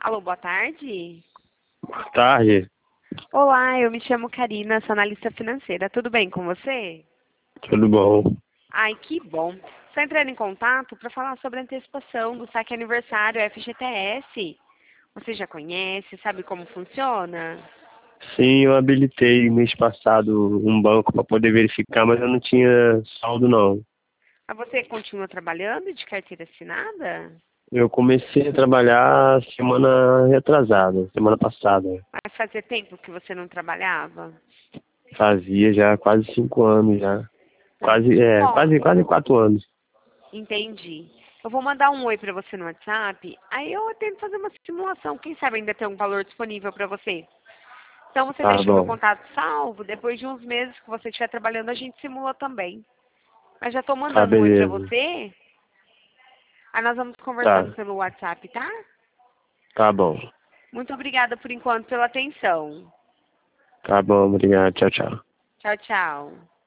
Alô, boa tarde. Boa tarde, Olá, eu me chamo Karina, sou analista financeira. Tudo bem com você? tudo bom? Ai, que bom. Estou entrando em contato para falar sobre a antecipação do saque aniversário FGTS. Você já conhece, sabe como funciona? Sim, eu habilitei mês passado um banco para poder verificar, mas eu não tinha saldo não. Mas você continua trabalhando de carteira assinada? Eu comecei a trabalhar semana retrasada, semana passada. Mas fazia tempo que você não trabalhava? Fazia já quase 5 anos já. Quase 4 anos. Entendi. Eu vou mandar um oi para você no WhatsApp, aí eu tento fazer uma simulação. Quem sabe ainda tem um valor disponível para você. Então você Tá deixa meu bom, contato salvo, depois de uns meses que você estiver trabalhando, a gente simula também. Mas já estou tá mandando um oi para beleza. você, aí nós vamos conversando Tá, pelo WhatsApp, tá? tá bom. Muito obrigada por enquanto pela atenção. Tá bom, obrigado. Tchau, tchau. Tchau, tchau.